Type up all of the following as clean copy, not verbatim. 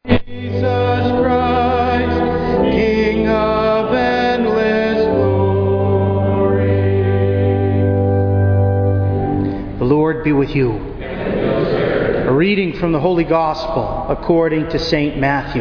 Jesus Christ, King of endless glory. The Lord be with you. A reading from the Holy Gospel according to St. Matthew.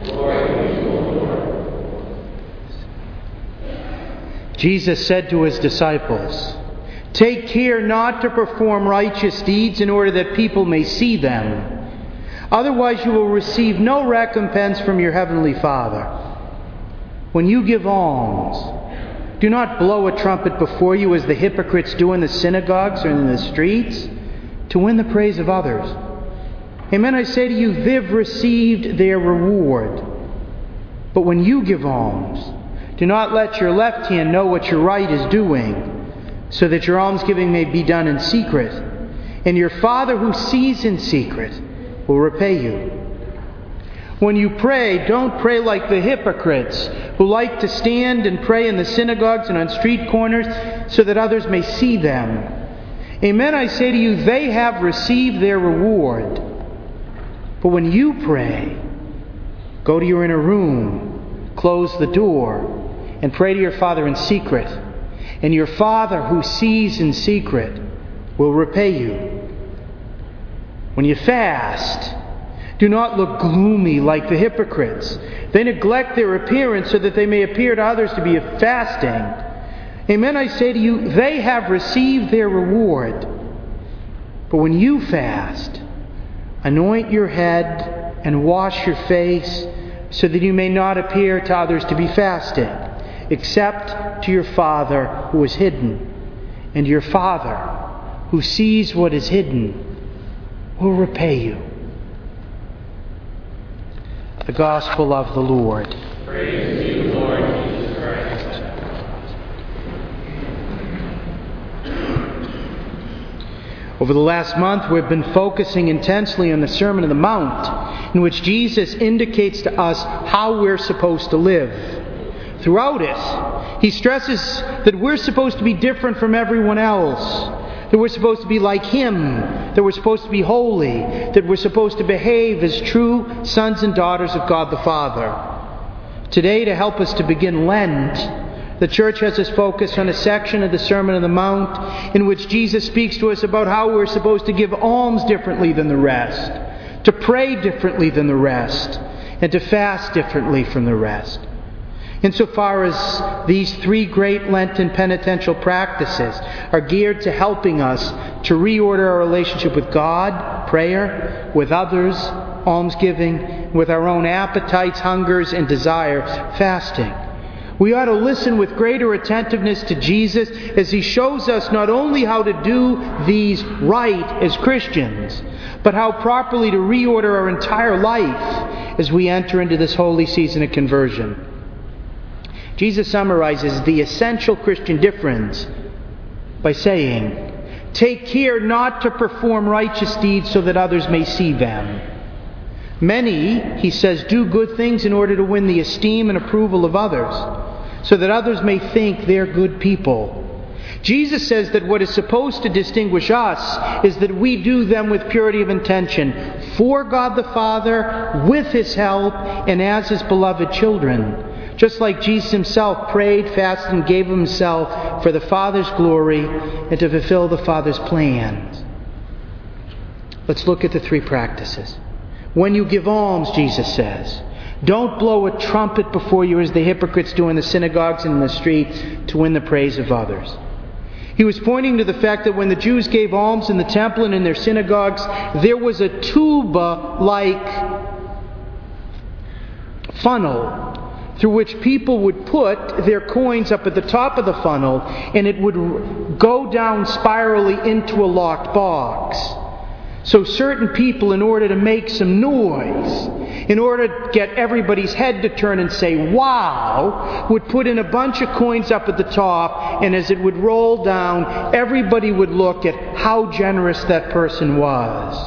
Jesus said to his disciples, "Take care not to perform righteous deeds in order that people may see them. Otherwise you will receive no recompense from your heavenly Father. When you give alms, do not blow a trumpet before you as the hypocrites do in the synagogues or in the streets, to win the praise of others. Amen, I say to you, they've received their reward. But when you give alms, do not let your left hand know what your right is doing, so that your almsgiving may be done in secret. And your Father who sees in secret will repay you. When you pray, don't pray like the hypocrites who like to stand and pray in the synagogues and on street corners so that others may see them. Amen, I say to you, they have received their reward. But when you pray, go to your inner room, close the door, and pray to your Father in secret. And your Father who sees in secret will repay you. When you fast, do not look gloomy like the hypocrites. They neglect their appearance so that they may appear to others to be fasting. Amen, I say to you, they have received their reward. But when you fast, anoint your head and wash your face so that you may not appear to others to be fasting, except to your Father who is hidden. And your Father who sees what is hidden will repay you." The Gospel of the Lord. Praise to you, Lord Jesus Christ. Over the last month, we've been focusing intensely on the Sermon on the Mount, in which Jesus indicates to us how we're supposed to live. Throughout it, he stresses that we're supposed to be different from everyone else, that we're supposed to be like him, that we're supposed to be holy, that we're supposed to behave as true sons and daughters of God the Father. Today, to help us to begin Lent, the Church has us focus on a section of the Sermon on the Mount in which Jesus speaks to us about how we're supposed to give alms differently than the rest, to pray differently than the rest, and to fast differently from the rest. Insofar as these three great Lenten penitential practices are geared to helping us to reorder our relationship with God, prayer, with others, almsgiving, with our own appetites, hungers, and desires, fasting. We ought to listen with greater attentiveness to Jesus as he shows us not only how to do these right as Christians, but how properly to reorder our entire life as we enter into this holy season of conversion. Jesus summarizes the essential Christian difference by saying, "Take care not to perform righteous deeds so that others may see them." Many, he says, do good things in order to win the esteem and approval of others, so that others may think they're good people. Jesus says that what is supposed to distinguish us is that we do them with purity of intention, for God the Father, with his help, and as his beloved children. Just like Jesus himself prayed, fasted, and gave himself for the Father's glory and to fulfill the Father's plans. Let's look at the three practices. When you give alms, Jesus says, don't blow a trumpet before you as the hypocrites do in the synagogues and in the streets to win the praise of others. He was pointing to the fact that when the Jews gave alms in the temple and in their synagogues, there was a tuba-like funnel through which people would put their coins up at the top of the funnel, and it would go down spirally into a locked box. So certain people, in order to make some noise, in order to get everybody's head to turn and say, "Wow," would put in a bunch of coins up at the top, and as it would roll down, everybody would look at how generous that person was.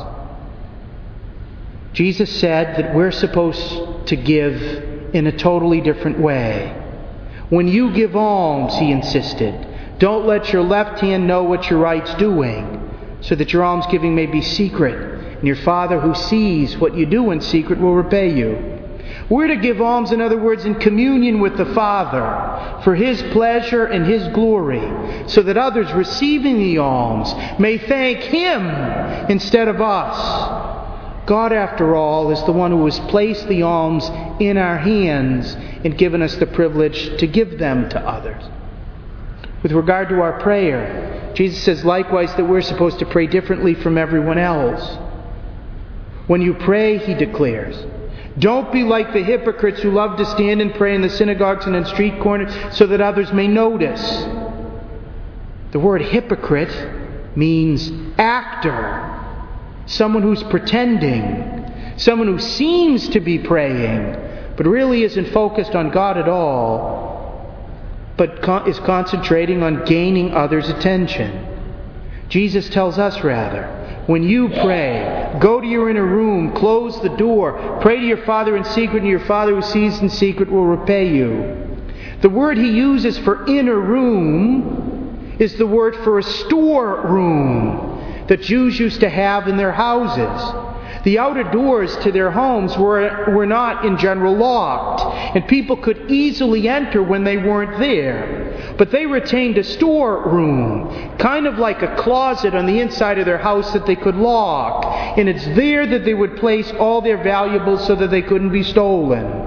Jesus said that we're supposed to give in a totally different way. When you give alms, he insisted, don't let your left hand know what your right's doing, so that your almsgiving may be secret, and your Father who sees what you do in secret will repay you. We're to give alms, in other words, in communion with the Father, for His pleasure and His glory, so that others receiving the alms may thank Him instead of us. God, after all, is the one who has placed the alms in our hands and given us the privilege to give them to others. With regard to our prayer, Jesus says likewise that we're supposed to pray differently from everyone else. When you pray, He declares, don't be like the hypocrites who love to stand and pray in the synagogues and in street corners so that others may notice. The word hypocrite means actor, someone who's pretending, someone who seems to be praying, but really isn't focused on God at all, but is concentrating on gaining others' attention. Jesus tells us rather, when you pray, go to your inner room, close the door, pray to your Father in secret, and your Father who sees in secret will repay you. The word He uses for inner room is the word for a storeroom that Jews used to have in their houses. The outer doors to their homes were not in general locked, and people could easily enter when they weren't there. But they retained a storeroom, kind of like a closet on the inside of their house that they could lock. And it's there that they would place all their valuables so that they couldn't be stolen.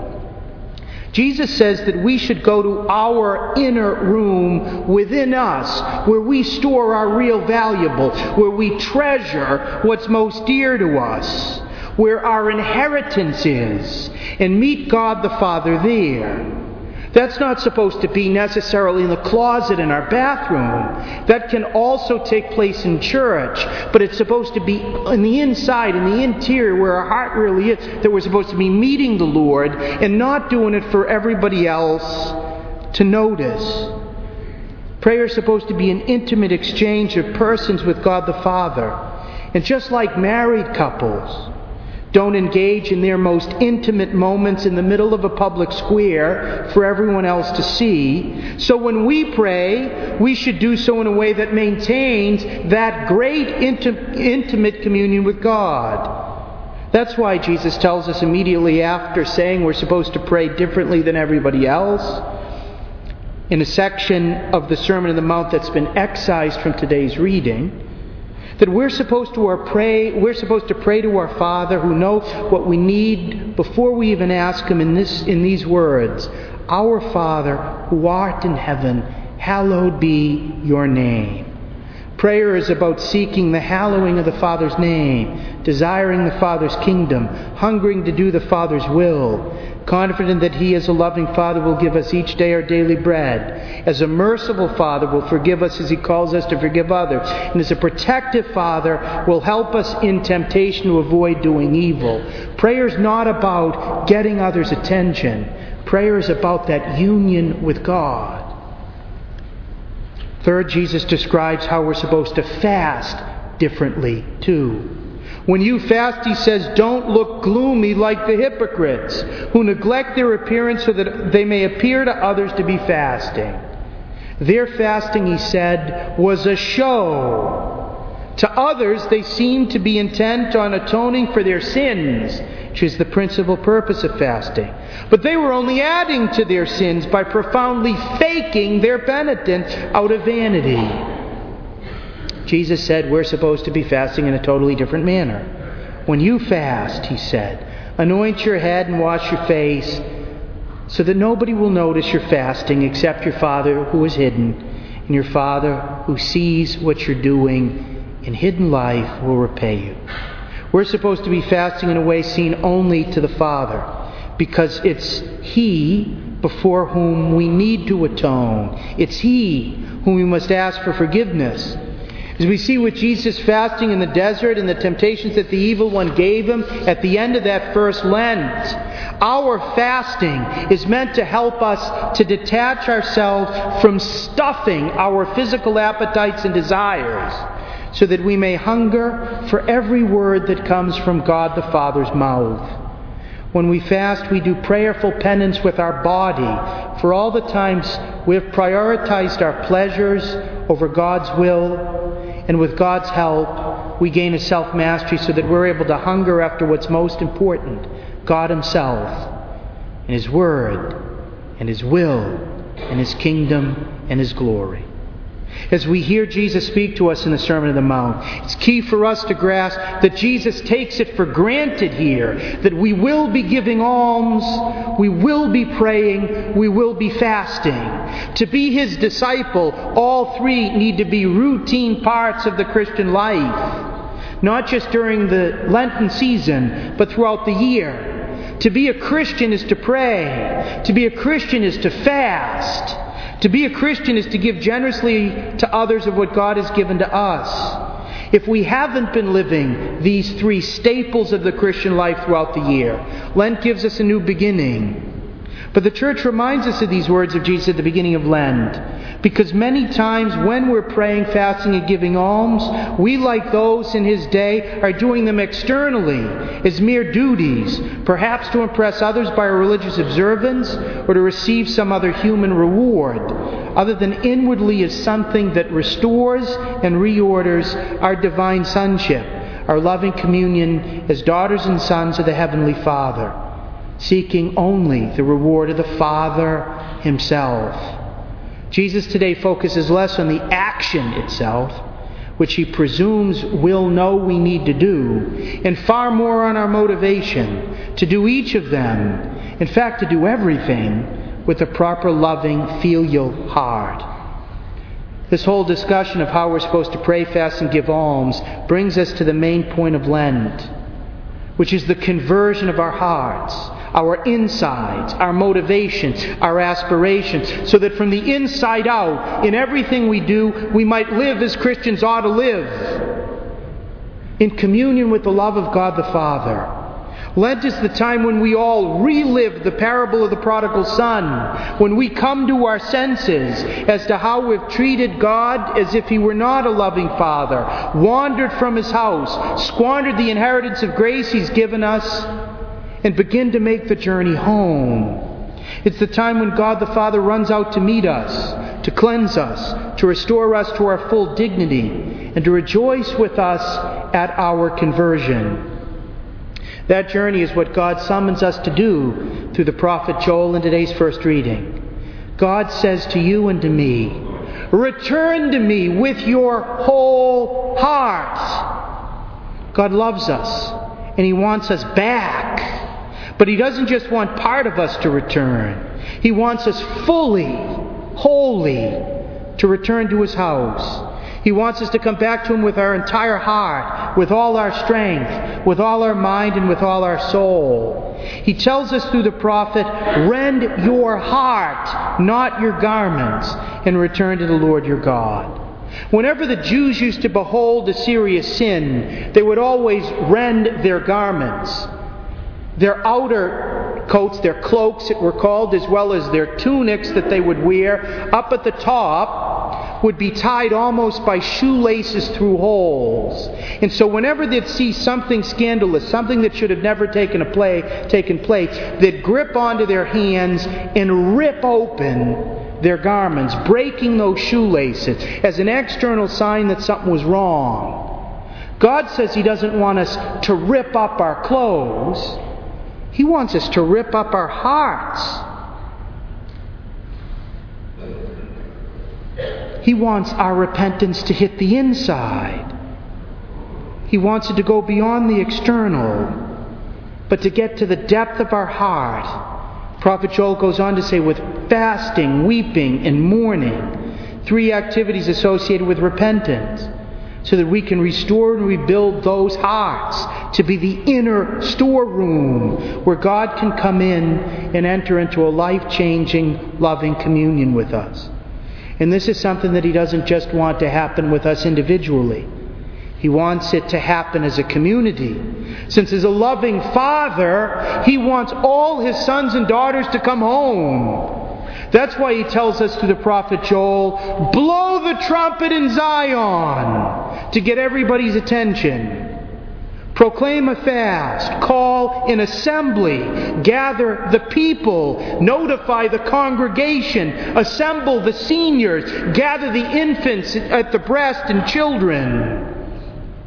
Jesus says that we should go to our inner room within us, where we store our real valuable, where we treasure what's most dear to us, where our inheritance is, and meet God the Father there. That's not supposed to be necessarily in the closet in our bathroom. That can also take place in church, but it's supposed to be on the inside, in the interior, where our heart really is, that we're supposed to be meeting the Lord and not doing it for everybody else to notice. Prayer is supposed to be an intimate exchange of persons with God the Father. And just like married couples don't engage in their most intimate moments in the middle of a public square for everyone else to see, so when we pray, we should do so in a way that maintains that great intimate communion with God. That's why Jesus tells us immediately after saying we're supposed to pray differently than everybody else, in a section of the Sermon on the Mount that's been excised from today's reading, that we're supposed to pray to our Father who knows what we need before we even ask Him in these words. Our Father who art in heaven, hallowed be your name. Prayer is about seeking the hallowing of the Father's name, desiring the Father's kingdom, hungering to do the Father's will, confident that He as a loving Father will give us each day our daily bread, as a merciful Father will forgive us as He calls us to forgive others, and as a protective Father will help us in temptation to avoid doing evil. Prayer is not about getting others' attention. Prayer is about that union with God. Third, Jesus describes how we're supposed to fast differently too. When you fast, He says, don't look gloomy like the hypocrites who neglect their appearance so that they may appear to others to be fasting. Their fasting, He said, was a show. To others, they seemed to be intent on atoning for their sins, which is the principal purpose of fasting. But they were only adding to their sins by profoundly faking their penitence out of vanity. Jesus said we're supposed to be fasting in a totally different manner. When you fast, He said, anoint your head and wash your face so that nobody will notice you're fasting except your Father who is hidden, and your Father who sees what you're doing in hidden life will repay you. We're supposed to be fasting in a way seen only to the Father, because it's He before whom we need to atone. It's He whom we must ask for forgiveness. As we see with Jesus fasting in the desert and the temptations that the evil one gave Him at the end of that first Lent, our fasting is meant to help us to detach ourselves from stuffing our physical appetites and desires, so that we may hunger for every word that comes from God the Father's mouth. When we fast, we do prayerful penance with our body for all the times we have prioritized our pleasures over God's will, and with God's help, we gain a self-mastery so that we're able to hunger after what's most important, God Himself, and His Word, and His will, and His kingdom, and His glory. As we hear Jesus speak to us in the Sermon on the Mount, it's key for us to grasp that Jesus takes it for granted here that we will be giving alms, we will be praying, we will be fasting. To be His disciple, all three need to be routine parts of the Christian life. Not just during the Lenten season, but throughout the year. To be a Christian is to pray. To be a Christian is to fast. To be a Christian is to give generously to others of what God has given to us. If we haven't been living these three staples of the Christian life throughout the year, Lent gives us a new beginning. But the Church reminds us of these words of Jesus at the beginning of Lent, because many times when we're praying, fasting, and giving alms, we, like those in His day, are doing them externally as mere duties, perhaps to impress others by a religious observance or to receive some other human reward, other than inwardly as something that restores and reorders our divine sonship, our loving communion as daughters and sons of the Heavenly Father, seeking only the reward of the Father Himself. Jesus today focuses less on the action itself, which He presumes we'll know we need to do, and far more on our motivation to do each of them, in fact, to do everything with a proper loving filial heart. This whole discussion of how we're supposed to pray, fast, and give alms brings us to the main point of Lent, which is the conversion of our hearts, our insides, our motivations, our aspirations, so that from the inside out, in everything we do, we might live as Christians ought to live, in communion with the love of God the Father. Lent is the time when we all relive the parable of the prodigal son, when we come to our senses as to how we've treated God as if He were not a loving Father, wandered from His house, squandered the inheritance of grace He's given us, and begin to make the journey home. It's the time when God the Father runs out to meet us, to cleanse us, to restore us to our full dignity, and to rejoice with us at our conversion. That journey is what God summons us to do through the prophet Joel in today's first reading. God says to you and to me, return to me with your whole heart. God loves us, and He wants us back. But He doesn't just want part of us to return. He wants us fully, wholly, to return to His house. He wants us to come back to Him with our entire heart, with all our strength, with all our mind, and with all our soul. He tells us through the prophet, rend your heart, not your garments, and return to the Lord your God. Whenever the Jews used to behold a serious sin, they would always rend their garments. Their outer coats, their cloaks it were called, as well as their tunics that they would wear, up at the top, would be tied almost by shoelaces through holes. And so whenever they'd see something scandalous, something that should have never taken place, they'd grip onto their hands and rip open their garments, breaking those shoelaces as an external sign that something was wrong. God says He doesn't want us to rip up our clothes. He wants us to rip up our hearts. He wants our repentance to hit the inside. He wants it to go beyond the external, but to get to the depth of our heart. Prophet Joel goes on to say, with fasting, weeping, and mourning, 3 activities associated with repentance, so that we can restore and rebuild those hearts to be the inner storeroom where God can come in and enter into a life-changing, loving communion with us. And this is something that He doesn't just want to happen with us individually. He wants it to happen as a community. Since as a loving Father, He wants all His sons and daughters to come home. That's why He tells us through the prophet Joel, blow the trumpet in Zion to get everybody's attention. Proclaim a fast, call an assembly, gather the people, notify the congregation, assemble the seniors, gather the infants at the breast and children.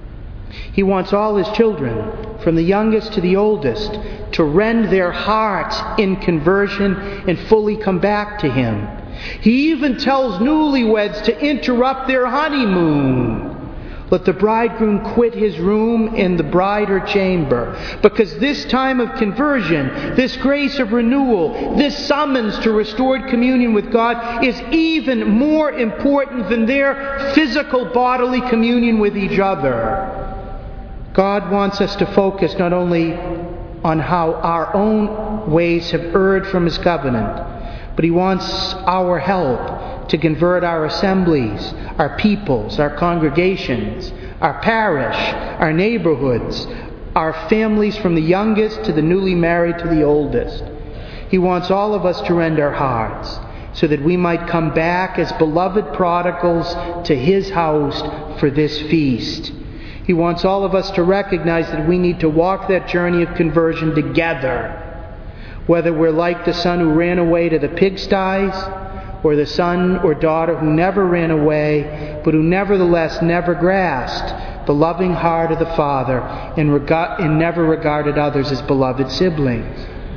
He wants all His children, from the youngest to the oldest, to rend their hearts in conversion and fully come back to Him. He even tells newlyweds to interrupt their honeymoon. Let the bridegroom quit his room and the bride her chamber. Because this time of conversion, this grace of renewal, this summons to restored communion with God is even more important than their physical bodily communion with each other. God wants us to focus not only on how our own ways have erred from His covenant, but He wants our help to convert our assemblies, our peoples, our congregations, our parish, our neighborhoods, our families from the youngest to the newly married to the oldest. He wants all of us to rend our hearts so that we might come back as beloved prodigals to His house for this feast. He wants all of us to recognize that we need to walk that journey of conversion together. Whether we're like the son who ran away to the pigsties, or the son or daughter who never ran away, but who nevertheless never grasped the loving heart of the Father and never regarded others as beloved siblings.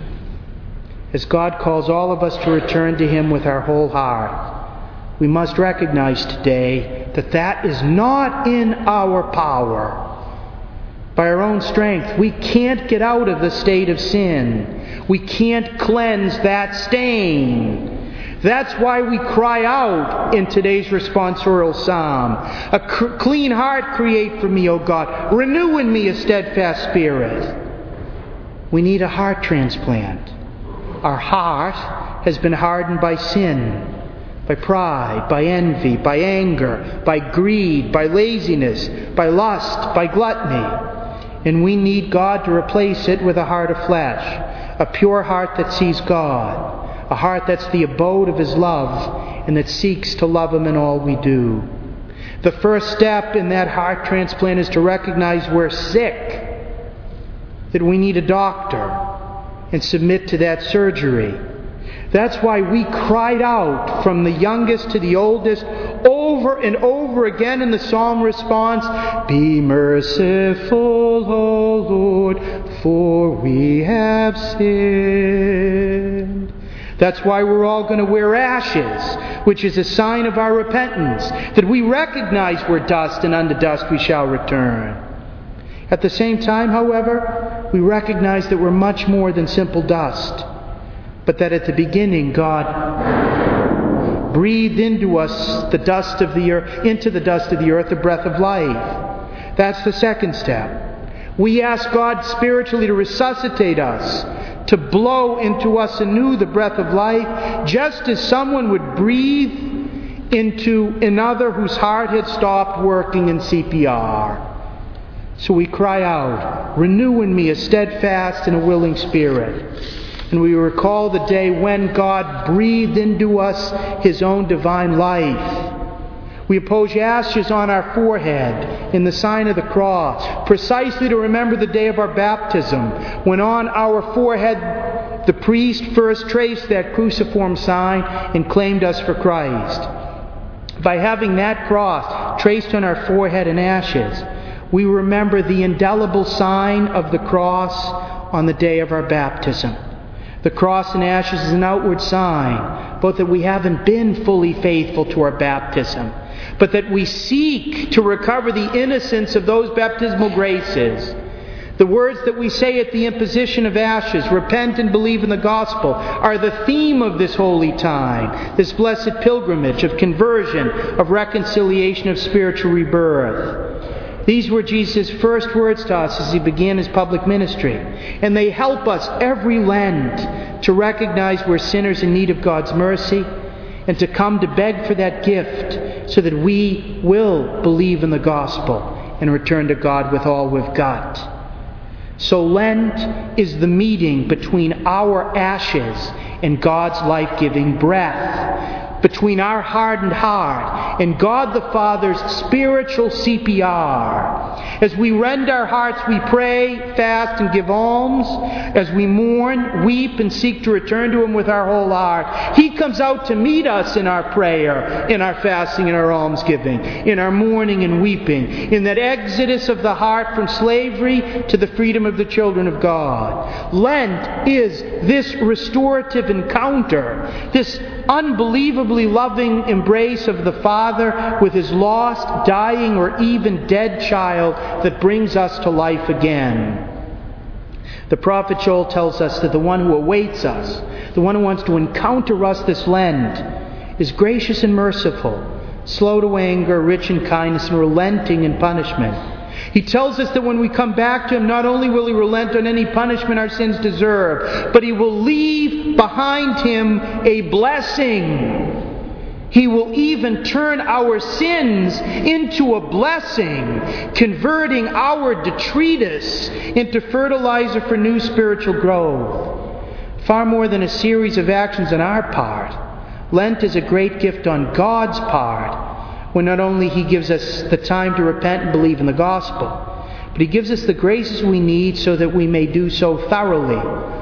As God calls all of us to return to Him with our whole heart, we must recognize today that that is not in our power. By our own strength, we can't get out of the state of sin. We can't cleanse that stain. That's why we cry out in today's responsorial psalm. A clean heart create for me, O God. Renew in me a steadfast spirit. We need a heart transplant. Our heart has been hardened by sin, by pride, by envy, by anger, by greed, by laziness, by lust, by gluttony. And we need God to replace it with a heart of flesh, a pure heart that sees God. A heart that's the abode of His love and that seeks to love Him in all we do. The first step in that heart transplant is to recognize we're sick, that we need a doctor, and submit to that surgery. That's why we cried out from the youngest to the oldest over and over again in the psalm response, "Be merciful, O Lord, for we have sinned." That's why we're all going to wear ashes, which is a sign of our repentance, that we recognize we're dust and unto dust we shall return. At the same time, however, we recognize that we're much more than simple dust, but that at the beginning God breathed into us the dust of the earth, into the dust of the earth, the breath of life. That's the second step. We ask God spiritually to resuscitate us, to blow into us anew the breath of life, just as someone would breathe into another whose heart had stopped working in CPR. So we cry out, "Renew in me a steadfast and a willing spirit." And we recall the day when God breathed into us His own divine life. We impose ashes on our forehead in the sign of the cross, precisely to remember the day of our baptism, when on our forehead the priest first traced that cruciform sign and claimed us for Christ. By having that cross traced on our forehead in ashes, we remember the indelible sign of the cross on the day of our baptism. The cross and ashes is an outward sign, both that we haven't been fully faithful to our baptism, but that we seek to recover the innocence of those baptismal graces. The words that we say at the imposition of ashes, repent and believe in the gospel, are the theme of this holy time, this blessed pilgrimage of conversion, of reconciliation, of spiritual rebirth. These were Jesus' first words to us as He began His public ministry. And they help us every Lent to recognize we're sinners in need of God's mercy and to come to beg for that gift so that we will believe in the gospel and return to God with all we've got. So Lent is the meeting between our ashes and God's life-giving breath. between our hardened heart and God the Father's spiritual CPR. As we rend our hearts, we pray, fast, and give alms. As we mourn, weep, and seek to return to Him with our whole heart, He comes out to meet us in our prayer, in our fasting, in our almsgiving, in our mourning and weeping, in that exodus of the heart from slavery to the freedom of the children of God. Lent is this restorative encounter, this unbelievably loving embrace of the Father with His lost, dying, or even dead child that brings us to life again. The prophet Joel tells us that the one who awaits us, the one who wants to encounter us this Lent, is gracious and merciful, slow to anger, rich in kindness, and relenting in punishment. He tells us that when we come back to Him, not only will He relent on any punishment our sins deserve, but He will leave behind Him a blessing. He will even turn our sins into a blessing, converting our detritus into fertilizer for new spiritual growth. Far more than a series of actions on our part, Lent is a great gift on God's part, when not only He gives us the time to repent and believe in the gospel, but He gives us the graces we need so that we may do so thoroughly,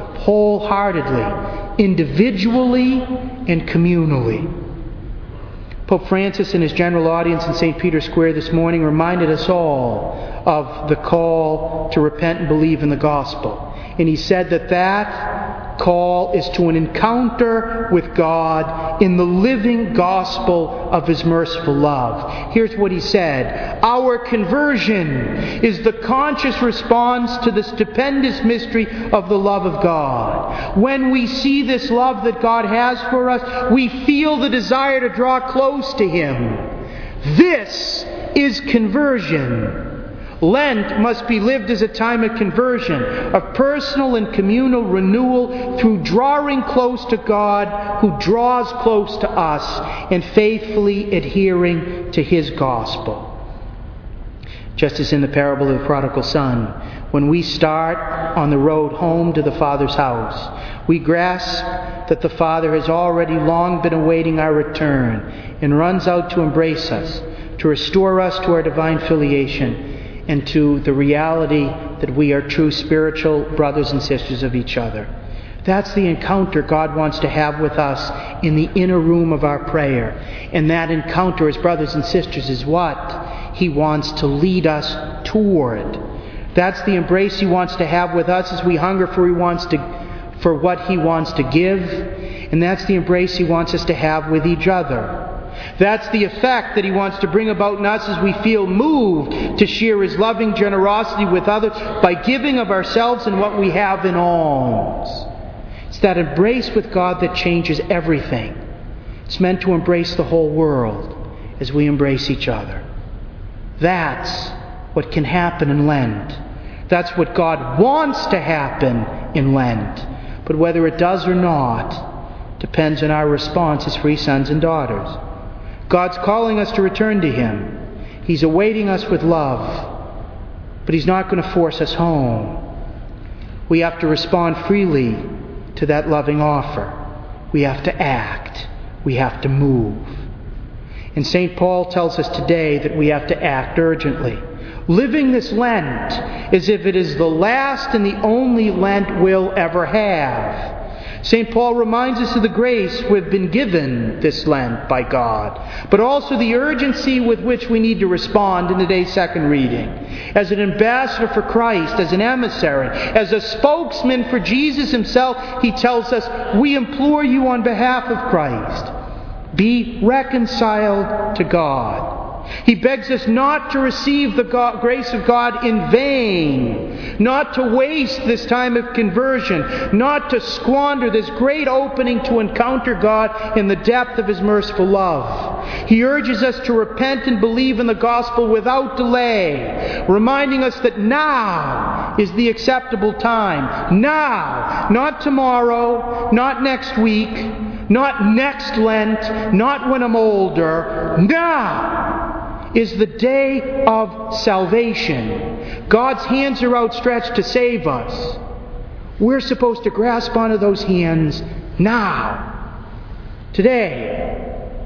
wholeheartedly, individually, and communally. Pope Francis, in his general audience in St. Peter's Square this morning, reminded us all of the call to repent and believe in the gospel. And he said that call is to an encounter with God in the living gospel of His merciful love. Here's what he said: our conversion is the conscious response to the stupendous mystery of the love of God. When we see this love that God has for us, we feel the desire to draw close to Him. This is conversion. Lent must be lived as a time of conversion, of personal and communal renewal through drawing close to God, who draws close to us, and faithfully adhering to His gospel. Just as in the parable of the prodigal son, when we start on the road home to the Father's house, we grasp that the Father has already long been awaiting our return and runs out to embrace us, to restore us to our divine filiation, and to the reality that we are true spiritual brothers and sisters of each other. That's the encounter God wants to have with us in the inner room of our prayer. And that encounter as brothers and sisters is what He wants to lead us toward. That's the embrace He wants to have with us as we hunger for what He wants to give. And that's the embrace He wants us to have with each other. That's the effect that He wants to bring about in us as we feel moved to share His loving generosity with others by giving of ourselves and what we have in alms. It's that embrace with God that changes everything. It's meant to embrace the whole world as we embrace each other. That's what can happen in Lent. That's what God wants to happen in Lent. But whether it does or not depends on our response as free sons and daughters. God's calling us to return to Him. He's awaiting us with love, but He's not going to force us home. We have to respond freely to that loving offer. We have to act. We have to move. And St. Paul tells us today that we have to act urgently, living this Lent as if it is the last and the only Lent we'll ever have. St. Paul reminds us of the grace we've been given this Lent by God, but also the urgency with which we need to respond in today's second reading. As an ambassador for Christ, as an emissary, as a spokesman for Jesus Himself, he tells us, we implore you on behalf of Christ, be reconciled to God. He begs us not to receive the grace of God in vain, not to waste this time of conversion, not to squander this great opening to encounter God in the depth of His merciful love. He urges us to repent and believe in the gospel without delay, reminding us that now is the acceptable time. Now, not tomorrow, not next week, not next Lent, not when I'm older. Now is the day of salvation. God's hands are outstretched to save us. We're supposed to grasp onto those hands now, today,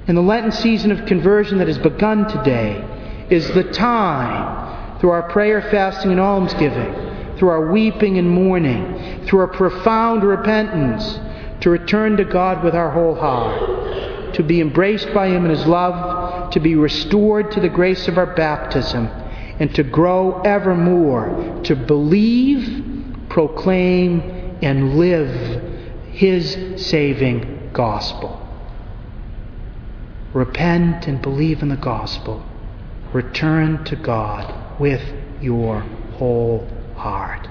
And the Lenten season of conversion that has begun today is the time, through our prayer, fasting, and almsgiving, through our weeping and mourning, through our profound repentance, to return to God with our whole heart, to be embraced by Him in His love, to be restored to the grace of our baptism, and to grow ever more to believe, proclaim, and live His saving gospel. Repent and believe in the gospel. Return to God with your whole heart.